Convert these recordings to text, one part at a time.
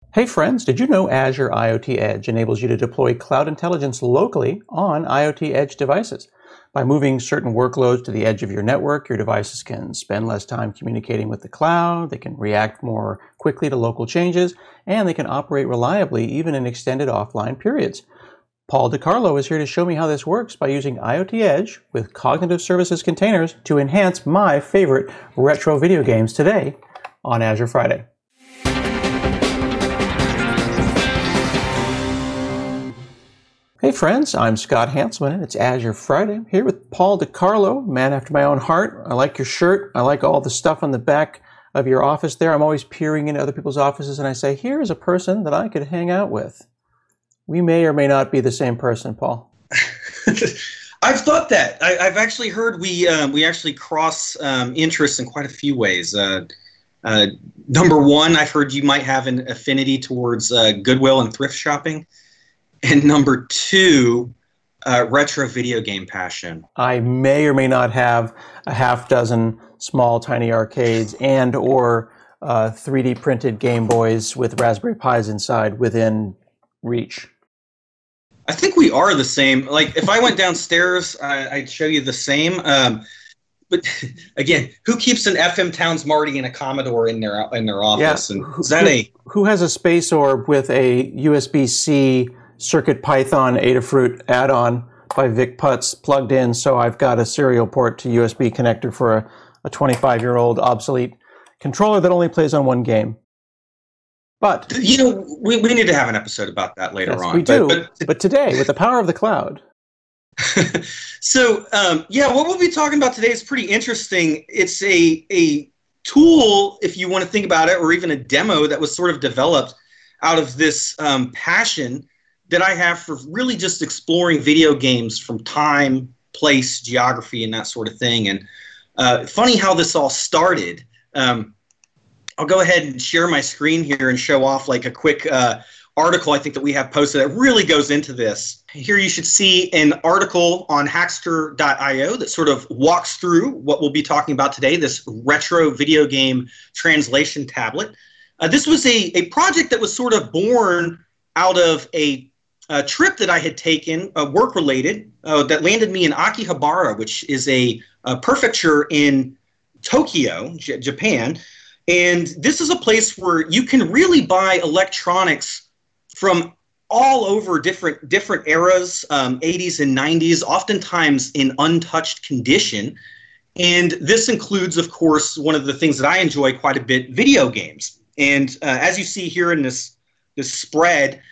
Hey friends, did you know Azure IoT Edge enables you to deploy cloud intelligence locally on IoT Edge devices? By moving certain workloads to the edge of your network, your devices can spend less time communicating with the cloud, they can react more quickly to local changes, and they can operate reliably even in extended offline periods. Paul DiCarlo is here to show me how this works by using IoT Edge with Cognitive Services containers to enhance my favorite retro video games today on Azure Friday. Hey friends, I'm Scott Hanselman and it's Azure Friday. I'm here with Paul DiCarlo, man after my own heart. I like your shirt. I like all the stuff on the back of your office there. I'm always peering into other people's offices and I say, here's a person that I could hang out with. We may or may not be the same person, Paul. I've thought that. I've actually heard we actually cross interests in quite a few ways. Number one, I've heard you might have an affinity towards Goodwill and thrift shopping. And number two, retro video game passion. I may or may not have a half dozen small, tiny arcades and or 3D printed Game Boys with Raspberry Pis inside within reach. I think we are the same. Like, if I went downstairs, I'd show you the same. But again, who keeps an FM Towns Marty and a Commodore in their office? Yeah. And is that who has a Space Orb with a USB-C CircuitPython Adafruit add-on by Vic Putz plugged in, so I've got a serial port to USB connector for a 25-year-old obsolete controller that only plays on one game. But we need to have an episode about that later on. We do. But today, with the power of the cloud. So, what we'll be talking about today is pretty interesting. It's a tool, if you want to think about it, or even a demo that was sort of developed out of this passion that I have for really just exploring video games from time, place, geography, and that sort of thing. And funny how this all started. I'll go ahead and share my screen here and show off like a quick article I think that we have posted that really goes into this. Here you should see an article on Hackster.io that sort of walks through what we'll be talking about today, this retro video game translation tablet. This was a project that was sort of born out of a trip that I had taken, work-related, that landed me in Akihabara, which is a prefecture in Tokyo, Japan. And this is a place where you can really buy electronics from all over different eras, 80s and 90s, oftentimes in untouched condition. And this includes, of course, one of the things that I enjoy quite a bit, video games. And as you see here in this spread,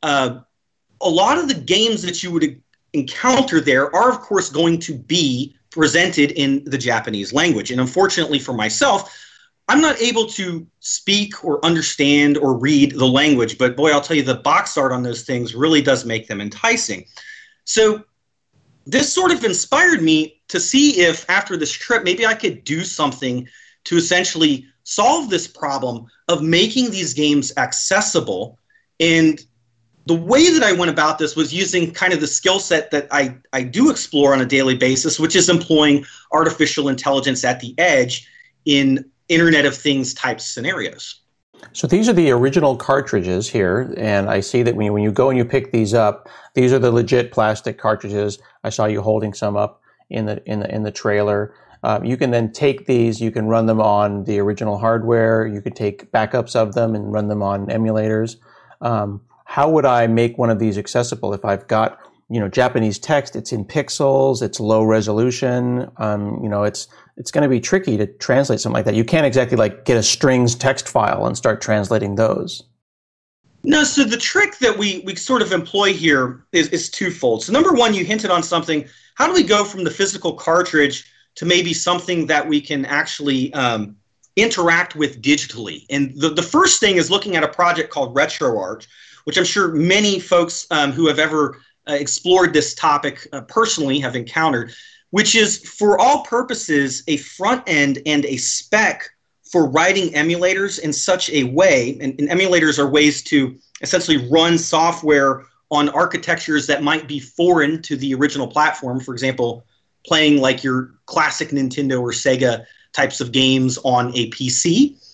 a lot of the games that you would encounter there are, of course, going to be presented in the Japanese language. And unfortunately for myself, I'm not able to speak or understand or read the language. But boy, I'll tell you, the box art on those things really does make them enticing. So this sort of inspired me to see if after this trip, maybe I could do something to essentially solve this problem of making these games accessible. And the way that I went about this was using kind of the skill set that I do explore on a daily basis, which is employing artificial intelligence at the edge in Internet of Things type scenarios. So these are the original cartridges here, and I see that when you go and you pick these up, these are the legit plastic cartridges. I saw you holding some up in the trailer. You can then take these, you can run them on the original hardware, you could take backups of them and run them on emulators. How would I make one of these accessible if I've got, Japanese text, it's in pixels, it's low resolution, it's going to be tricky to translate something like that. You can't exactly get a strings text file and start translating those. No, so the trick that we sort of employ here is twofold. So number one, you hinted on something. How do we go from the physical cartridge to maybe something that we can actually interact with digitally? And the first thing is looking at a project called RetroArch, which I'm sure many folks who have ever explored this topic personally have encountered, which is for all purposes a front end and a spec for writing emulators in such a way, and emulators are ways to essentially run software on architectures that might be foreign to the original platform. For example, playing like your classic Nintendo or Sega types of games on a PC.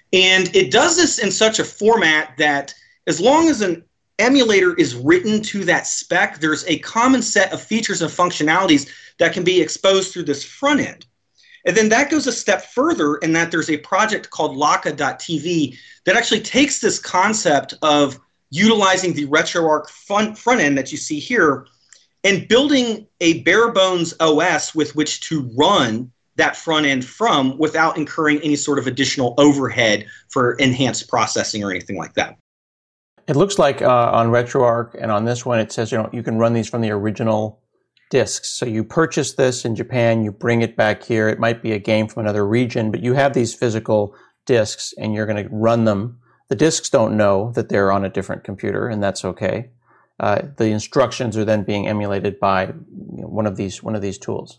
And it does this in such a format that as long as an emulator is written to that spec, there's a common set of features and functionalities that can be exposed through this front end. And then that goes a step further in that there's a project called Laka.tv that actually takes this concept of utilizing the RetroArch front end that you see here and building a bare bones OS with which to run that front end from without incurring any sort of additional overhead for enhanced processing or anything like that. It looks like on RetroArch and on this one, it says you can run these from the original discs. So you purchase this in Japan, you bring it back here. It might be a game from another region, but you have these physical discs and you're going to run them. The discs don't know that they're on a different computer, and that's okay. The instructions are then being emulated by one of these tools.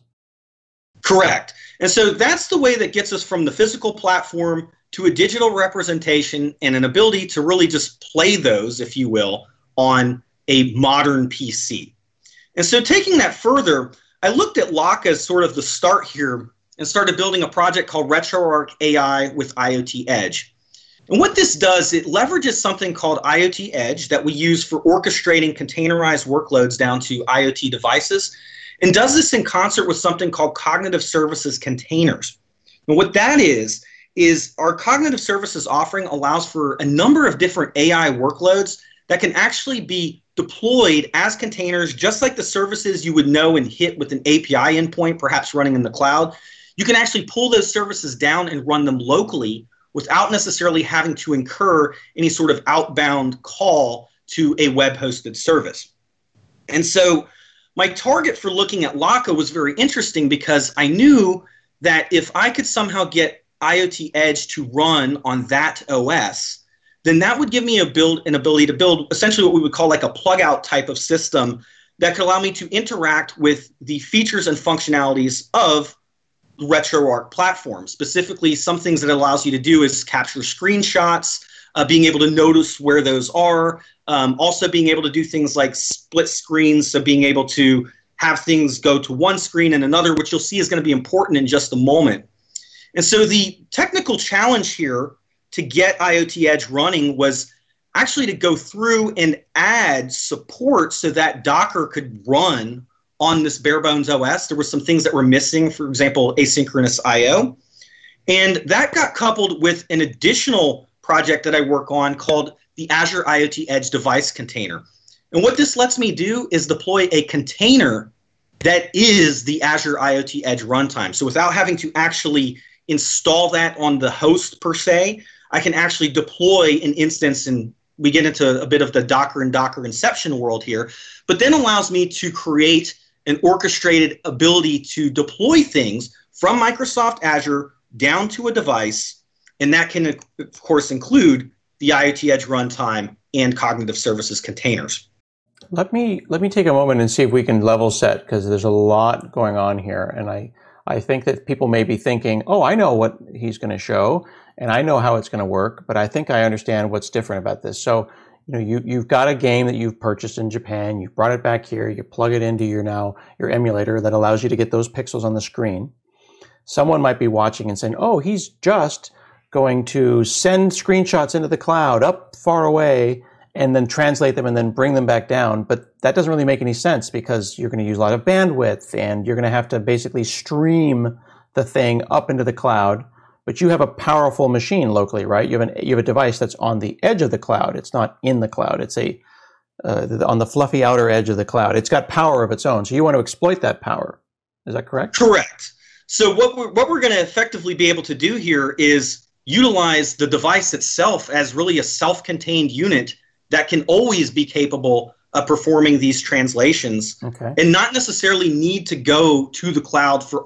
Correct. And so that's the way that gets us from the physical platform to a digital representation and an ability to really just play those, if you will, on a modern PC. And so taking that further, I looked at Laka as sort of the start here and started building a project called RetroArch AI with IoT Edge. And what this does, it leverages something called IoT Edge that we use for orchestrating containerized workloads down to IoT devices, and does this in concert with something called Cognitive Services Containers. And what that is our Cognitive Services offering allows for a number of different AI workloads that can actually be deployed as containers, just like the services you would know and hit with an API endpoint, perhaps running in the cloud. You can actually pull those services down and run them locally without necessarily having to incur any sort of outbound call to a web-hosted service. And so my target for looking at Laka was very interesting because I knew that if I could somehow get IoT Edge to run on that OS, then that would give me an ability to build essentially what we would call like a plug-out type of system that could allow me to interact with the features and functionalities of the RetroArch platform. Specifically, some things that it allows you to do is capture screenshots, being able to notice where those are, also being able to do things like split screens, so being able to have things go to one screen and another, which you'll see is going to be important in just a moment. And so the technical challenge here to get IoT Edge running was actually to go through and add support so that Docker could run on this bare bones OS. There were some things that were missing, for example, asynchronous I/O. And that got coupled with an additional project that I work on called the Azure IoT Edge Device Container. And what this lets me do is deploy a container that is the Azure IoT Edge runtime. So without having to actually install that on the host per se, I can actually deploy an instance, and we get into a bit of the Docker and Docker Inception world here, but then allows me to create an orchestrated ability to deploy things from Microsoft Azure down to a device, and that can, of course, include the IoT Edge runtime and Cognitive Services Containers. Let me take a moment and see if we can level set, because there's a lot going on here, and I think that people may be thinking, oh, I know what he's going to show, and I know how it's going to work, but I think I understand what's different about this. So, you've got a game that you've purchased in Japan, you've brought it back here, you plug it into your emulator that allows you to get those pixels on the screen. Someone might be watching and saying, oh, he's just going to send screenshots into the cloud up far away and then translate them and then bring them back down. But that doesn't really make any sense because you're going to use a lot of bandwidth and you're going to have to basically stream the thing up into the cloud. But you have a powerful machine locally, right? You have a device that's on the edge of the cloud. It's not in the cloud. It's on the fluffy outer edge of the cloud. It's got power of its own. So you want to exploit that power. Is that correct? Correct. So what we're going to effectively be able to do here is utilize the device itself as really a self-contained unit that can always be capable of performing these translations, okay, and not necessarily need to go to the cloud for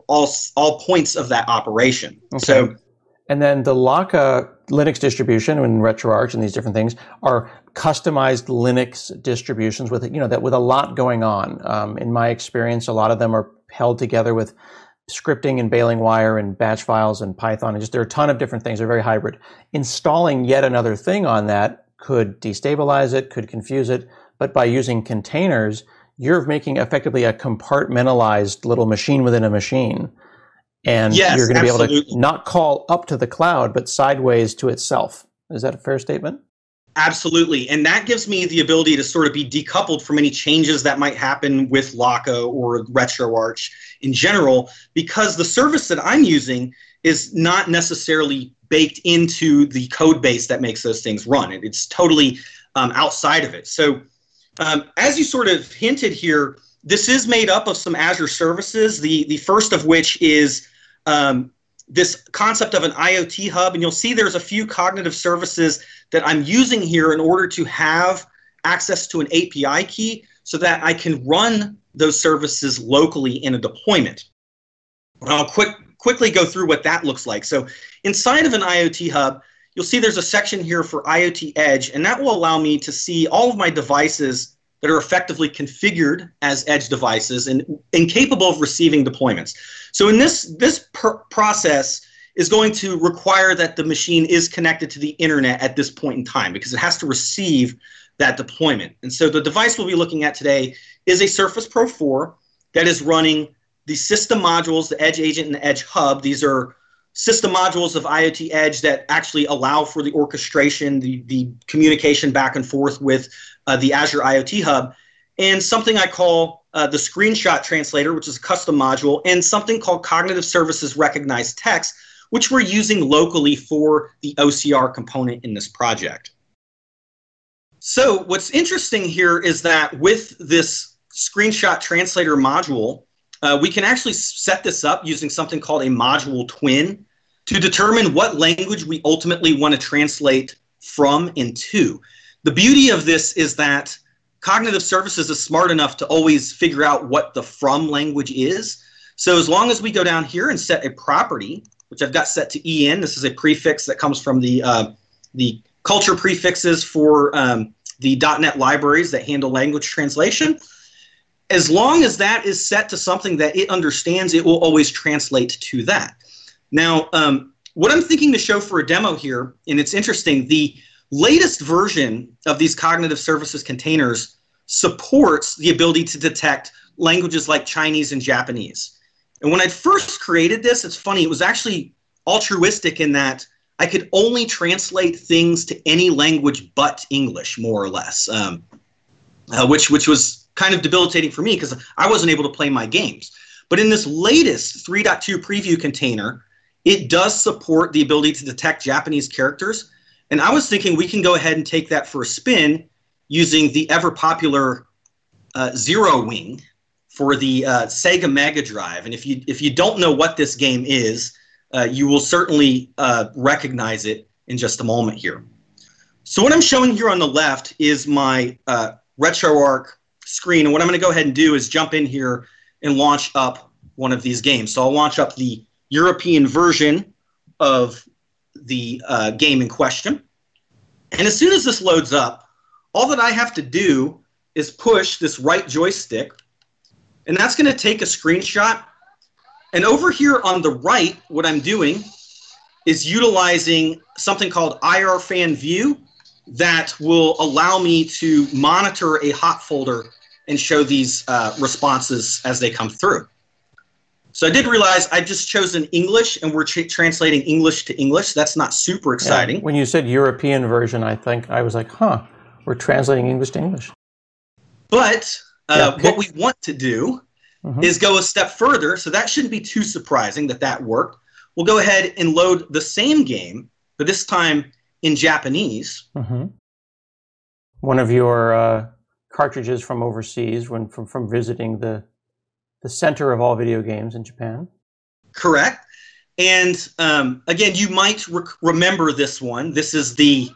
all points of that operation. Okay. So, and then the Laka Linux distribution and RetroArch and these different things are customized Linux distributions with with a lot going on. In my experience, a lot of them are held together with scripting and bailing wire and batch files and Python, and there are a ton of different things. They're very hybrid. Installing yet another thing on that could destabilize it, could confuse it, but by using containers, you're making effectively a compartmentalized little machine within a machine. And Yes, you're going to be able absolutely. to not call up to the cloud, but sideways to itself. Is that a fair statement? Absolutely. And that gives me the ability to sort of be decoupled from any changes that might happen with Laco or RetroArch in general, because the service that I'm using is not necessarily baked into the code base that makes those things run. It's totally outside of it. So as you sort of hinted here, this is made up of some Azure services, the first of which is this concept of an IoT hub. And you'll see there's a few cognitive services that I'm using here in order to have access to an API key so that I can run those services locally in a deployment. I'll quickly go through what that looks like. So inside of an IoT hub, you'll see there's a section here for IoT Edge, and that will allow me to see all of my devices that are effectively configured as edge devices and capable of receiving deployments. So in this process is going to require that the machine is connected to the internet at this point in time because it has to receive that deployment. And so the device we'll be looking at today is a Surface Pro 4 that is running the system modules, the Edge Agent and the Edge Hub. These are system modules of IoT Edge that actually allow for the orchestration, the communication back and forth with the Azure IoT Hub, and something I call the Screenshot Translator, which is a custom module, and something called Cognitive Services Recognized Text, which we're using locally for the OCR component in this project. So what's interesting here is that with this Screenshot Translator module, we can actually set this up using something called a module twin to determine what language we ultimately want to translate from and to. The beauty of this is that Cognitive Services is smart enough to always figure out what the from language is. So as long as we go down here and set a property, which I've got set to EN, this is a prefix that comes from the culture prefixes for the .NET libraries that handle language translation. As long as that is set to something that it understands, it will always translate to that. Now, what I'm thinking to show for a demo here, and it's interesting, the latest version of these Cognitive Services containers supports the ability to detect languages like Chinese and Japanese. And when I first created this, it's funny, it was actually altruistic in that I could only translate things to any language but English, more or less, which was kind of debilitating for me because I wasn't able to play my games. But in this latest 3.2 preview container, it does support the ability to detect Japanese characters. And I was thinking we can go ahead and take that for a spin using the ever-popular Zero Wing for the Sega Mega Drive. And if you don't know what this game is, you will certainly recognize it in just a moment here. So what I'm showing here on the left is my RetroArch screen. And what I'm going to go ahead and do is jump in here and launch up one of these games. So I'll launch up the European version of the game in question. And as soon as this loads up, all that I have to do is push this right joystick, and that's going to take a screenshot. And over here on the right, what I'm doing is utilizing something called IR Fan View that will allow me to monitor a hot folder and show these responses as they come through. So I did realize I just chosen English, and we're translating English to English. That's not super exciting. Yeah, when you said European version, I was like, we're translating English to English. But what we want to do is go a step further, so that shouldn't be too surprising that worked. We'll go ahead and load the same game, but this time in Japanese. One of your cartridges from overseas, from visiting the center of all video games in Japan. Correct. And again, you might remember this one. This is the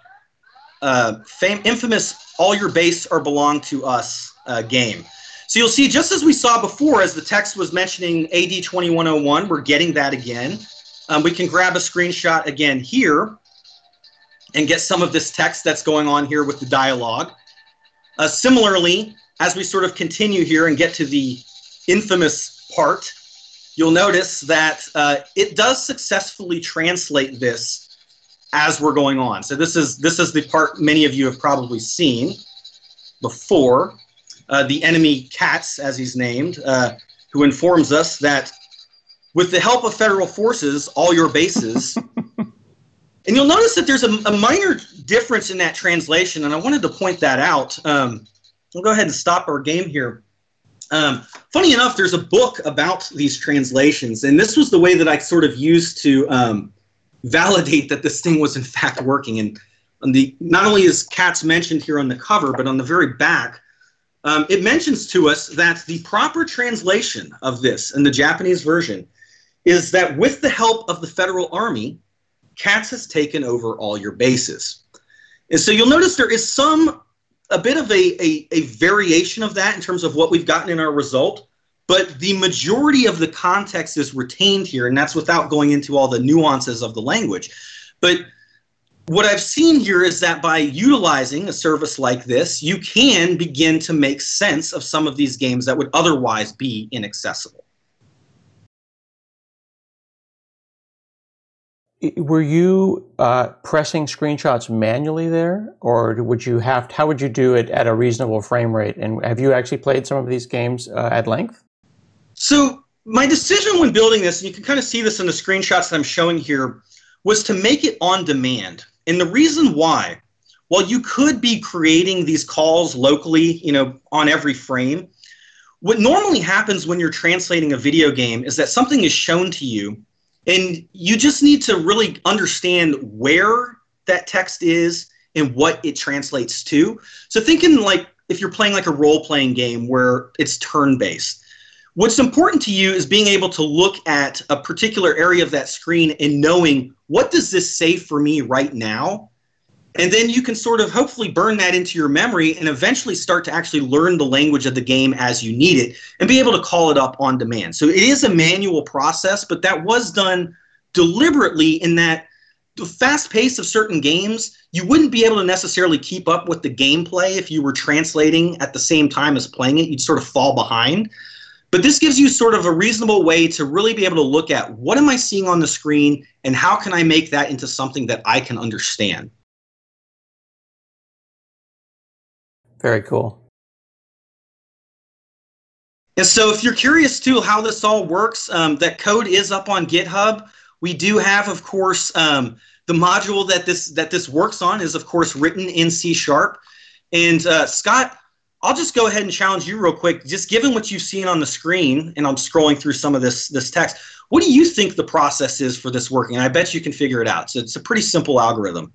infamous All Your Base Are Belong to Us game. So you'll see, just as we saw before, as the text was mentioning AD 2101, we're getting that again. We can grab a screenshot again here and get some of this text that's going on here with the dialogue. Similarly, as we sort of continue here and get to the infamous part, you'll notice that it does successfully translate this as we're going on. So this is the part many of you have probably seen before. The enemy Katz, as he's named, who informs us that with the help of federal forces, all your bases. And you'll notice that there's a minor difference in that translation, and I wanted to point that out. We'll go ahead and stop our game here. Funny enough, there's a book about these translations, and this was the way that I sort of used to validate that this thing was in fact working. And on the, not only is cats mentioned here on the cover, but on the very back, it mentions to us that the proper translation of this in the Japanese version is that with the help of the Federal Army, CATS has taken over all your bases. And so you'll notice there is a bit of a variation of that in terms of what we've gotten in our result, but the majority of the context is retained here, and that's without going into all the nuances of the language. But what I've seen here is that by utilizing a service like this, you can begin to make sense of some of these games that would otherwise be inaccessible. Were you pressing screenshots manually there, or would you have? How would you do it at a reasonable frame rate? And have you actually played some of these games at length? So my decision when building this, and you can kind of see this in the screenshots that I'm showing here, was to make it on demand. And the reason why, while you could be creating these calls locally, on every frame, what normally happens when you're translating a video game is that something is shown to you, and you just need to really understand where that text is and what it translates to. So thinking like if you're playing like a role-playing game where it's turn-based, what's important to you is being able to look at a particular area of that screen and knowing, what does this say for me right now? And then you can sort of hopefully burn that into your memory and eventually start to actually learn the language of the game as you need it and be able to call it up on demand. So it is a manual process, but that was done deliberately in that the fast pace of certain games, you wouldn't be able to necessarily keep up with the gameplay if you were translating at the same time as playing it. You'd sort of fall behind. But this gives you sort of a reasonable way to really be able to look at, what am I seeing on the screen and how can I make that into something that I can understand? Very cool. And so if you're curious too how this all works, that code is up on GitHub. We do have, of course, the module that this works on is, of course, written in C#. And Scott, I'll just go ahead and challenge you real quick. Just given what you've seen on the screen, and I'm scrolling through some of this text, what do you think the process is for this working? And I bet you can figure it out. So it's a pretty simple algorithm.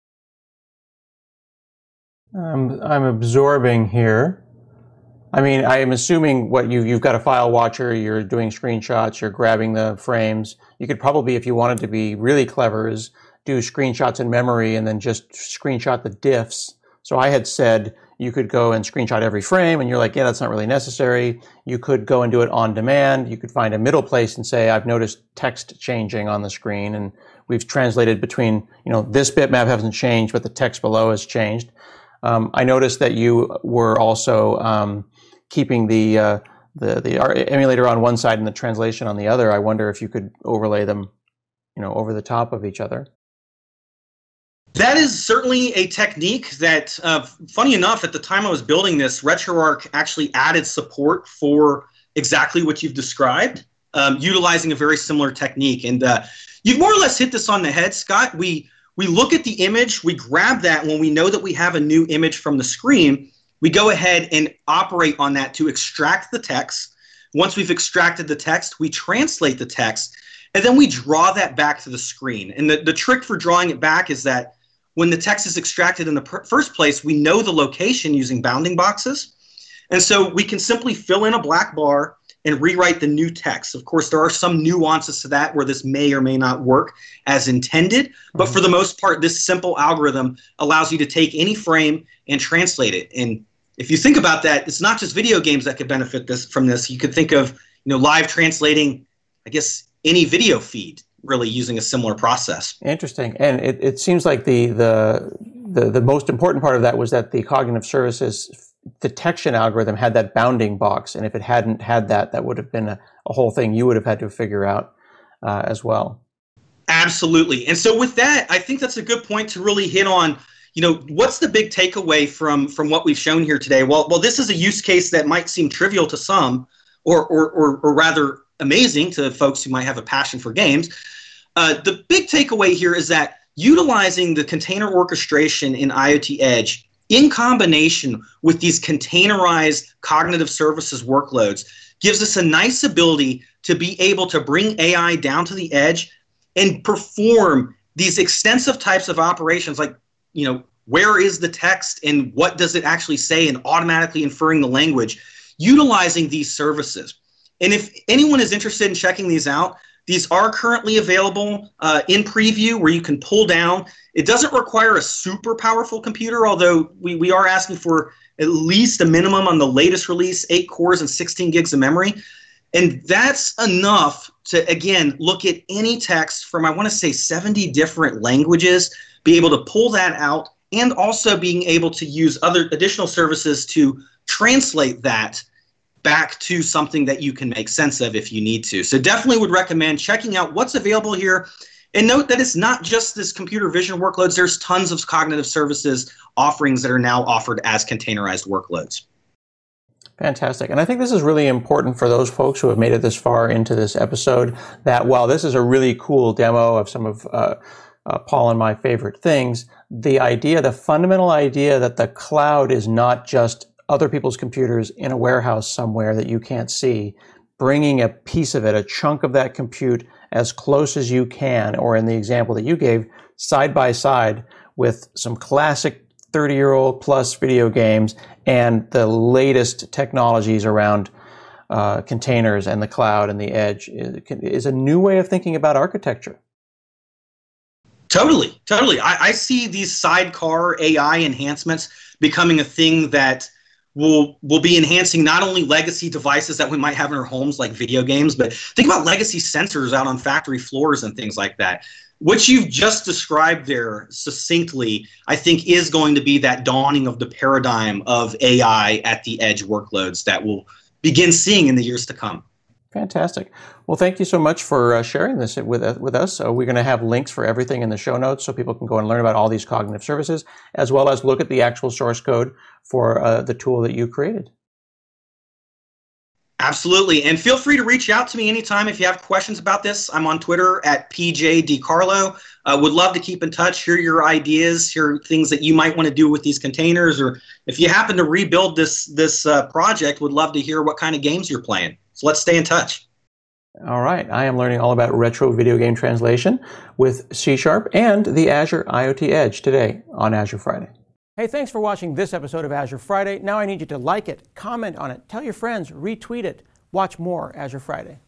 I'm absorbing here. I mean, I am assuming what you've got a file watcher, you're doing screenshots, you're grabbing the frames. You could probably, if you wanted to be really clever, is do screenshots in memory and then just screenshot the diffs. So I had said you could go and screenshot every frame, and you're like, yeah, that's not really necessary. You could go and do it on demand. You could find a middle place and say, I've noticed text changing on the screen, and we've translated between, this bitmap hasn't changed, but the text below has changed. I noticed that you were also keeping the emulator on one side and the translation on the other. I wonder if you could overlay them, over the top of each other. That is certainly a technique that, funny enough, at the time I was building this, RetroArch actually added support for exactly what you've described, utilizing a very similar technique. And you've more or less hit this on the head, Scott. We look at the image, we grab that when we know that we have a new image from the screen. We go ahead and operate on that to extract the text. Once we've extracted the text, we translate the text, and then we draw that back to the screen. And the trick for drawing it back is that when the text is extracted in the first place, we know the location using bounding boxes. And so we can simply fill in a black bar and rewrite the new text. Of course, there are some nuances to that where this may or may not work as intended, but for the most part, this simple algorithm allows you to take any frame and translate it. And if you think about that, it's not just video games that could benefit from this. You could think of live translating, I guess, any video feed, really using a similar process. Interesting. And it seems like the most important part of that was that the cognitive services detection algorithm had that bounding box, and if it hadn't had that, that would have been a whole thing you would have had to figure out as well. Absolutely. And so with that, I think that's a good point to really hit on, what's the big takeaway from what we've shown here today? Well, this is a use case that might seem trivial to some, or rather amazing to folks who might have a passion for games. The big takeaway here is that utilizing the container orchestration in IoT Edge in combination with these containerized cognitive services workloads gives us a nice ability to be able to bring AI down to the edge and perform these extensive types of operations like, where is the text and what does it actually say, and automatically inferring the language, utilizing these services. And if anyone is interested in checking these out, these are currently available in preview where you can pull down. It doesn't require a super powerful computer, although we are asking for at least a minimum on the latest release, 8 cores and 16 gigs of memory. And that's enough to, again, look at any text from, I want to say, 70 different languages, be able to pull that out, and also being able to use other additional services to translate that back to something that you can make sense of if you need to. So definitely would recommend checking out what's available here. And note that it's not just this computer vision workloads. There's tons of cognitive services offerings that are now offered as containerized workloads. Fantastic. And I think this is really important for those folks who have made it this far into this episode, that while this is a really cool demo of some of Paul and my favorite things, the fundamental idea that the cloud is not just other people's computers in a warehouse somewhere that you can't see, bringing a piece of it, a chunk of that compute as close as you can, or in the example that you gave, side by side with some classic 30-year-old plus video games and the latest technologies around containers and the cloud and the edge is a new way of thinking about architecture. Totally. I see these sidecar AI enhancements becoming a thing that will be enhancing not only legacy devices that we might have in our homes like video games, but think about legacy sensors out on factory floors and things like that. What you've just described there succinctly, I think, is going to be that dawning of the paradigm of AI at the edge workloads that we'll begin seeing in the years to come. Fantastic. Well, thank you so much for sharing this with us. We're going to have links for everything in the show notes so people can go and learn about all these cognitive services, as well as look at the actual source code for the tool that you created. Absolutely. And feel free to reach out to me anytime if you have questions about this. I'm on Twitter at PJDiCarlo. Would love to keep in touch, hear your ideas, hear things that you might want to do with these containers, or if you happen to rebuild this project, would love to hear what kind of games you're playing. So let's stay in touch. All right. I am learning all about retro video game translation with C# and the Azure IoT Edge today on Azure Friday. Hey, thanks for watching this episode of Azure Friday. Now I need you to like it, comment on it, tell your friends, retweet it. Watch more Azure Friday.